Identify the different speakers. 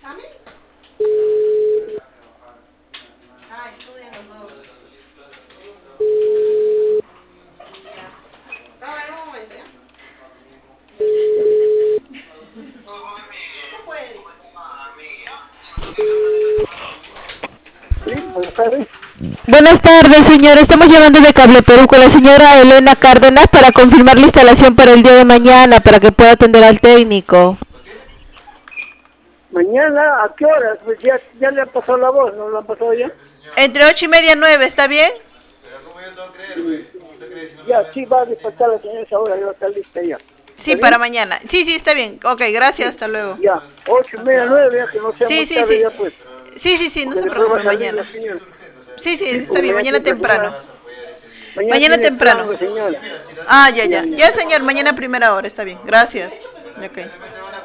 Speaker 1: Ah, estudian los dos. No, en un momento, ¿ya? Se puede.
Speaker 2: Sí, buenas tardes.
Speaker 3: Buenas tardes, señor. Estamos llamando de Cable Perú con la señora Elena Cárdenas para confirmar la instalación para el día de mañana, para que pueda atender al técnico.
Speaker 2: Mañana, ¿a qué horas? Pues ya le han pasado la voz, ¿no lo han pasado ya?
Speaker 3: Entre 8:30 y 9, ¿está bien?
Speaker 2: Ya, sí, va a despachar la señora esa hora, ya va a estar lista ya.
Speaker 3: Sí,
Speaker 2: ¿Está
Speaker 3: para
Speaker 2: bien?
Speaker 3: mañana. Sí, sí, está bien. Ok, gracias,
Speaker 2: Sí,
Speaker 3: hasta luego.
Speaker 2: ya. 8:30, 9, ya que no sea
Speaker 3: Sí,
Speaker 2: muy
Speaker 3: sí,
Speaker 2: tarde
Speaker 3: sí.
Speaker 2: ya pues.
Speaker 3: Sí, sí, sí, no
Speaker 2: Porque
Speaker 3: se
Speaker 2: después va
Speaker 3: preocupe,
Speaker 2: a salir
Speaker 3: mañana.
Speaker 2: la señora.
Speaker 3: Sí, sí,
Speaker 2: Sí,
Speaker 3: está
Speaker 2: porque
Speaker 3: bien,
Speaker 2: mañana
Speaker 3: mañana
Speaker 2: la
Speaker 3: temprano.
Speaker 2: señora, mañana
Speaker 3: Mañana
Speaker 2: tiene
Speaker 3: temprano.
Speaker 2: plan la señora.
Speaker 3: Ah, ya,
Speaker 2: Ya,
Speaker 3: ya.
Speaker 2: ya.
Speaker 3: Ya, señor, mañana a primera hora, está bien. Gracias. Ok.